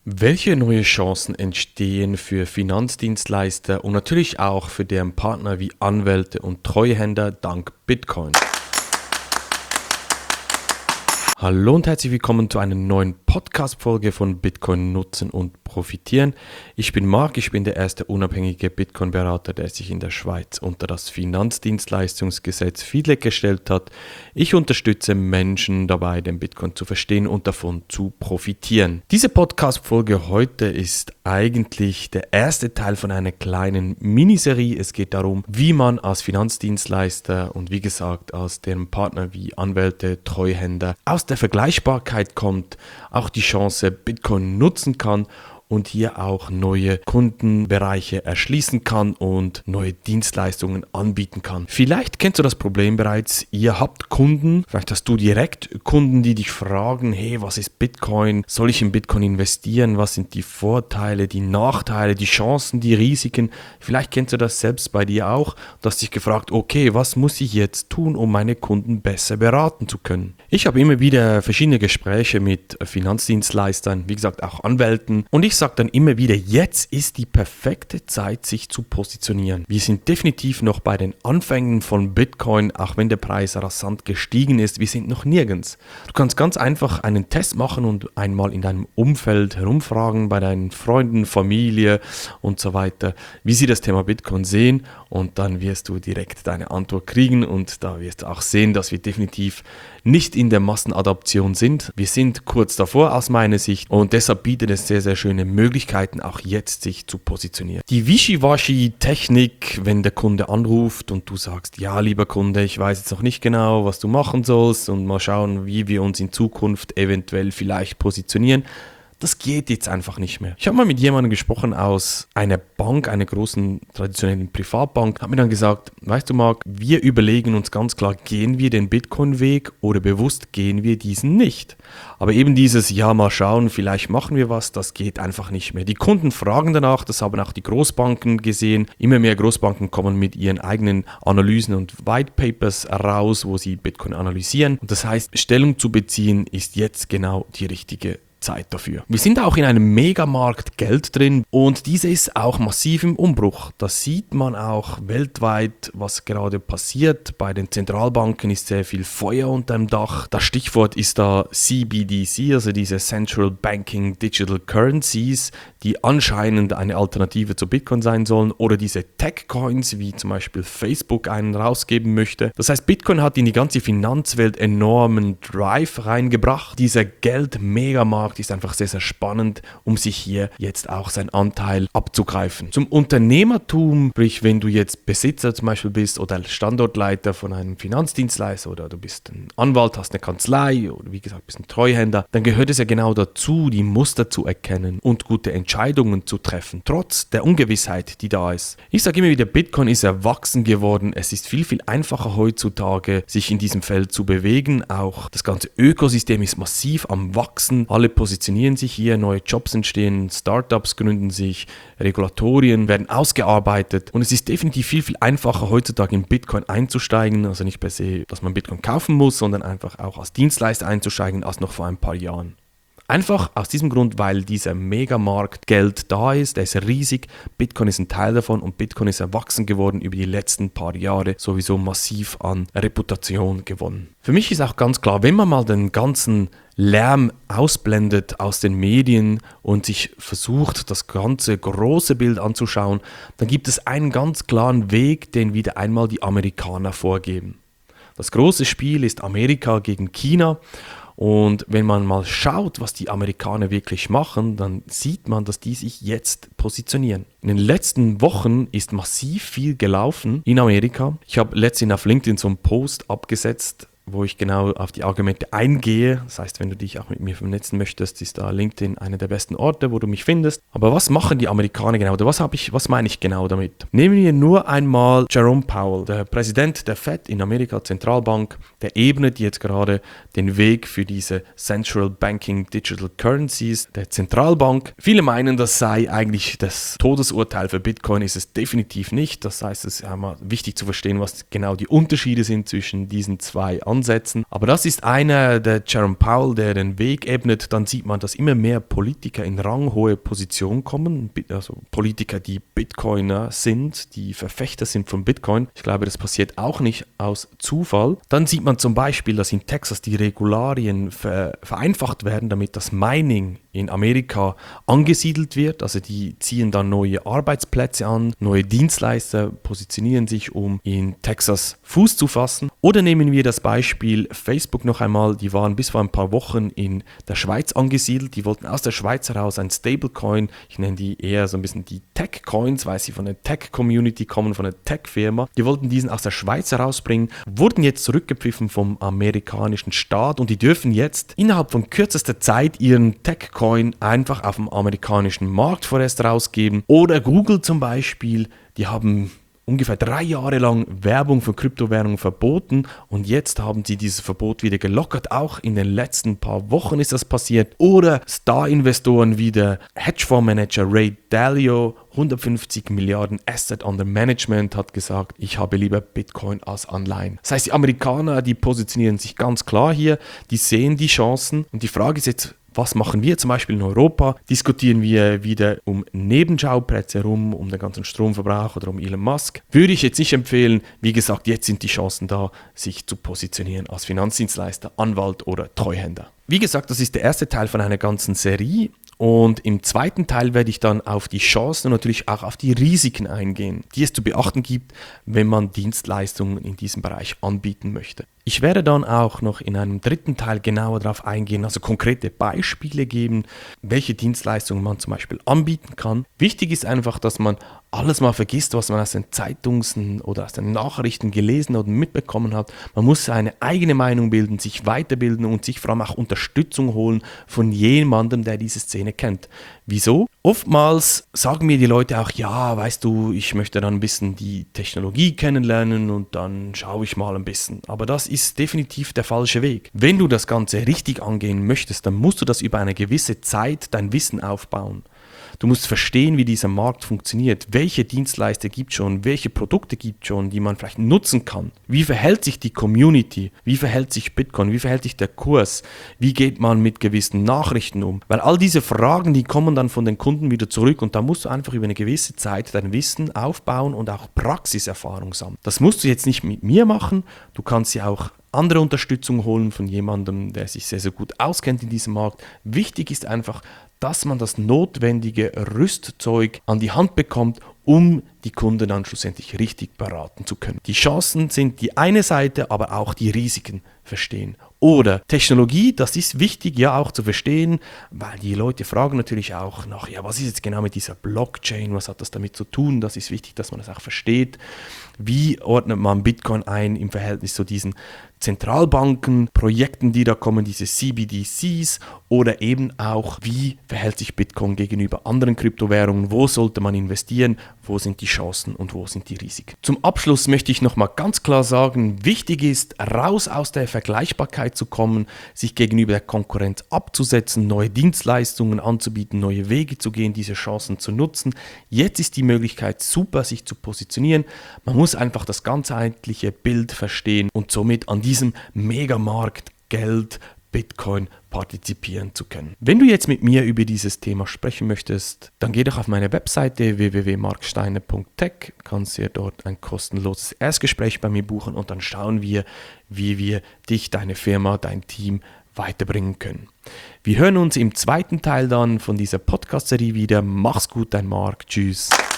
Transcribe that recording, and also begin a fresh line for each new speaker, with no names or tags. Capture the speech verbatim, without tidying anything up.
Welche neue Chancen entstehen für Finanzdienstleister und natürlich auch für deren Partner wie Anwälte und Treuhänder dank Bitcoin? Hallo und herzlich willkommen zu einer neuen Podcast-Folge von Bitcoin nutzen und profitieren. Ich bin Marc, ich bin der erste unabhängige Bitcoin-Berater, der sich in der Schweiz unter das Finanzdienstleistungsgesetz FIDLEG gestellt hat. Ich unterstütze Menschen dabei, den Bitcoin zu verstehen und davon zu profitieren. Diese Podcast-Folge heute ist eigentlich der erste Teil von einer kleinen Miniserie. Es geht darum, wie man als Finanzdienstleister und wie gesagt als deren Partner wie Anwälte, Treuhänder aus der Vergleichbarkeit kommt, auch die Chance Bitcoin nutzen kann und hier auch neue Kundenbereiche erschließen kann und neue Dienstleistungen anbieten kann. Vielleicht kennst du das Problem bereits, ihr habt Kunden, vielleicht hast du direkt Kunden, die dich fragen, hey, was ist Bitcoin? Soll ich in Bitcoin investieren? Was sind die Vorteile, die Nachteile, die Chancen, die Risiken? Vielleicht kennst du das selbst bei dir auch. Du hast dich gefragt, okay, was muss ich jetzt tun, um meine Kunden besser beraten zu können? Ich habe immer wieder verschiedene Gespräche mit Finanzdienstleistern, wie gesagt auch Anwälten, und ich sage dann immer wieder, jetzt ist die perfekte Zeit, sich zu positionieren. Wir sind definitiv noch bei den Anfängen von Bitcoin, auch wenn der Preis rasant gestiegen ist. Wir sind noch nirgends. Du kannst ganz einfach einen Test machen und einmal in deinem Umfeld herumfragen, bei deinen Freunden, Familie und so weiter, wie sie das Thema Bitcoin sehen, und dann wirst du direkt deine Antwort kriegen und da wirst du auch sehen, dass wir definitiv nicht in der Massenadaption sind. Wir sind kurz davor aus meiner Sicht und deshalb bietet es sehr, sehr schöne Möglichkeiten, auch jetzt sich zu positionieren. Die Wischiwaschi-Technik, wenn der Kunde anruft und du sagst, ja, lieber Kunde, ich weiß jetzt noch nicht genau, was du machen sollst und mal schauen, wie wir uns in Zukunft eventuell vielleicht positionieren. Das geht jetzt einfach nicht mehr. Ich habe mal mit jemandem gesprochen aus einer Bank, einer großen traditionellen Privatbank, hat mir dann gesagt, weißt du Marc, wir überlegen uns ganz klar, gehen wir den Bitcoin-Weg oder bewusst gehen wir diesen nicht. Aber eben dieses, ja mal schauen, vielleicht machen wir was, das geht einfach nicht mehr. Die Kunden fragen danach, das haben auch die Großbanken gesehen. Immer mehr Großbanken kommen mit ihren eigenen Analysen und White Papers raus, wo sie Bitcoin analysieren. Und das heißt, Stellung zu beziehen ist jetzt genau die richtige Zeit dafür. Wir sind auch in einem Megamarkt Geld drin und diese ist auch massiv im Umbruch. Das sieht man auch weltweit, was gerade passiert. Bei den Zentralbanken ist sehr viel Feuer unter dem Dach. Das Stichwort ist da C B D C, also diese Central Banking Digital Currencies, die anscheinend eine Alternative zu Bitcoin sein sollen, oder diese Tech-Coins, wie zum Beispiel Facebook einen rausgeben möchte. Das heißt, Bitcoin hat in die ganze Finanzwelt enormen Drive reingebracht. Dieser Geld-Megamarkt ist einfach sehr, sehr spannend, um sich hier jetzt auch seinen Anteil abzugreifen. Zum Unternehmertum, sprich, wenn du jetzt Besitzer zum Beispiel bist oder Standortleiter von einem Finanzdienstleister oder du bist ein Anwalt, hast eine Kanzlei oder wie gesagt bist ein Treuhänder, dann gehört es ja genau dazu, die Muster zu erkennen und gute Entscheidungen zu treffen, trotz der Ungewissheit, die da ist. Ich sage immer wieder, Bitcoin ist erwachsen geworden. Es ist viel, viel einfacher heutzutage, sich in diesem Feld zu bewegen. Auch das ganze Ökosystem ist massiv am Wachsen. Alle positionieren sich hier, neue Jobs entstehen, Startups gründen sich, Regulatorien werden ausgearbeitet und es ist definitiv viel, viel einfacher heutzutage in Bitcoin einzusteigen, also nicht per se, dass man Bitcoin kaufen muss, sondern einfach auch als Dienstleister einzusteigen, als noch vor ein paar Jahren. Einfach aus diesem Grund, weil dieser Megamarkt Geld da ist, der ist riesig, Bitcoin ist ein Teil davon und Bitcoin ist erwachsen geworden über die letzten paar Jahre, sowieso massiv an Reputation gewonnen. Für mich ist auch ganz klar, wenn man mal den ganzen Lärm ausblendet aus den Medien und sich versucht, das ganze große Bild anzuschauen, dann gibt es einen ganz klaren Weg, den wieder einmal die Amerikaner vorgeben. Das große Spiel ist Amerika gegen China. Und wenn man mal schaut, was die Amerikaner wirklich machen, dann sieht man, dass die sich jetzt positionieren. In den letzten Wochen ist massiv viel gelaufen in Amerika. Ich habe letztens auf LinkedIn so einen Post abgesetzt, wo ich genau auf die Argumente eingehe. Das heißt, wenn du dich auch mit mir vernetzen möchtest, ist da LinkedIn einer der besten Orte, wo du mich findest. Aber was machen die Amerikaner genau? Oder was habe ich, was meine ich genau damit? Nehmen wir nur einmal Jerome Powell, der Präsident der Fed in Amerika, Zentralbank, der ebnet jetzt gerade den Weg für diese Central Banking Digital Currencies der Zentralbank. Viele meinen, das sei eigentlich das Todesurteil für Bitcoin, ist es definitiv nicht. Das heißt, es ist einmal wichtig zu verstehen, was genau die Unterschiede sind zwischen diesen zwei Ansätzen. ansetzen. Aber das ist einer, der Jerome Powell, der den Weg ebnet. Dann sieht man, dass immer mehr Politiker in ranghohe Positionen kommen, also Politiker, die Bitcoiner sind, die Verfechter sind von Bitcoin. Ich glaube, das passiert auch nicht aus Zufall. Dann sieht man zum Beispiel, dass in Texas die Regularien ver- vereinfacht werden, damit das Mining in Amerika angesiedelt wird. Also die ziehen dann neue Arbeitsplätze an, neue Dienstleister positionieren sich, um in Texas Fuß zu fassen. Oder nehmen wir das Beispiel Facebook noch einmal. Die waren bis vor ein paar Wochen in der Schweiz angesiedelt. Die wollten aus der Schweiz heraus ein Stablecoin, ich nenne die eher so ein bisschen die Tech-Coins, weil sie von der Tech-Community kommen, von der Tech-Firma. Die wollten diesen aus der Schweiz herausbringen, wurden jetzt zurückgepfiffen vom amerikanischen Staat und die dürfen jetzt innerhalb von kürzester Zeit ihren Tech-Coin einfach auf dem amerikanischen Markt vorerst rausgeben. Oder Google zum Beispiel, die haben ungefähr drei Jahre lang Werbung für Kryptowährungen verboten und jetzt haben sie dieses Verbot wieder gelockert. Auch in den letzten paar Wochen ist das passiert. Oder Star-Investoren wie der Hedgefondsmanager Ray Dalio, hundertfünfzig Milliarden Asset Under Management, hat gesagt, ich habe lieber Bitcoin als Anleihen. Das heißt, die Amerikaner, die positionieren sich ganz klar hier, die sehen die Chancen und die Frage ist jetzt, was machen wir zum Beispiel in Europa? Diskutieren wir wieder um Nebenschauplätze herum, um den ganzen Stromverbrauch oder um Elon Musk? Würde ich jetzt nicht empfehlen. Wie gesagt, jetzt sind die Chancen da, sich zu positionieren als Finanzdienstleister, Anwalt oder Treuhänder. Wie gesagt, das ist der erste Teil von einer ganzen Serie. Und im zweiten Teil werde ich dann auf die Chancen und natürlich auch auf die Risiken eingehen, die es zu beachten gibt, wenn man Dienstleistungen in diesem Bereich anbieten möchte. Ich werde dann auch noch in einem dritten Teil genauer darauf eingehen, also konkrete Beispiele geben, welche Dienstleistungen man zum Beispiel anbieten kann. Wichtig ist einfach, dass man alles mal vergisst, was man aus den Zeitungen oder aus den Nachrichten gelesen oder mitbekommen hat. Man muss seine eigene Meinung bilden, sich weiterbilden und sich vor allem auch Unterstützung holen von jemandem, der diese Szene kennt. Wieso? Oftmals sagen mir die Leute auch, ja, weißt du, ich möchte dann ein bisschen die Technologie kennenlernen und dann schaue ich mal ein bisschen. Aber das ist definitiv der falsche Weg. Wenn du das Ganze richtig angehen möchtest, dann musst du das über eine gewisse Zeit dein Wissen aufbauen. Du musst verstehen, wie dieser Markt funktioniert, welche Dienstleister gibt es schon, welche Produkte gibt es schon, die man vielleicht nutzen kann. Wie verhält sich die Community, wie verhält sich Bitcoin, wie verhält sich der Kurs, wie geht man mit gewissen Nachrichten um. Weil all diese Fragen, die kommen dann von den Kunden wieder zurück und da musst du einfach über eine gewisse Zeit dein Wissen aufbauen und auch Praxiserfahrung sammeln. Das musst du jetzt nicht mit mir machen, du kannst ja auch andere Unterstützung holen von jemandem, der sich sehr, sehr gut auskennt in diesem Markt. Wichtig ist einfach, dass man das notwendige Rüstzeug an die Hand bekommt, um die Kunden dann schlussendlich richtig beraten zu können. Die Chancen sind die eine Seite, aber auch die Risiken verstehen. Oder Technologie, das ist wichtig, ja auch zu verstehen, weil die Leute fragen natürlich auch nach, ja, was ist jetzt genau mit dieser Blockchain, was hat das damit zu tun? Das ist wichtig, dass man das auch versteht. Wie ordnet man Bitcoin ein im Verhältnis zu diesen Zentralbanken, Projekten, die da kommen, diese C B D Cs oder eben auch, wie verhält sich Bitcoin gegenüber anderen Kryptowährungen, wo sollte man investieren, wo sind die Chancen und wo sind die Risiken. Zum Abschluss möchte ich nochmal ganz klar sagen, wichtig ist, raus aus der Vergleichbarkeit zu kommen, sich gegenüber der Konkurrenz abzusetzen, neue Dienstleistungen anzubieten, neue Wege zu gehen, diese Chancen zu nutzen. Jetzt ist die Möglichkeit super, sich zu positionieren. Man muss einfach das ganzheitliche Bild verstehen und somit an diesem Megamarkt Geld, Bitcoin partizipieren zu können. Wenn du jetzt mit mir über dieses Thema sprechen möchtest, dann geh doch auf meine Webseite w w w punkt mark steiner punkt tech, kannst dir dort ein kostenloses Erstgespräch bei mir buchen und dann schauen wir, wie wir dich, deine Firma, dein Team weiterbringen können. Wir hören uns im zweiten Teil dann von dieser Podcast-Serie wieder. Mach's gut, dein Marc. Tschüss.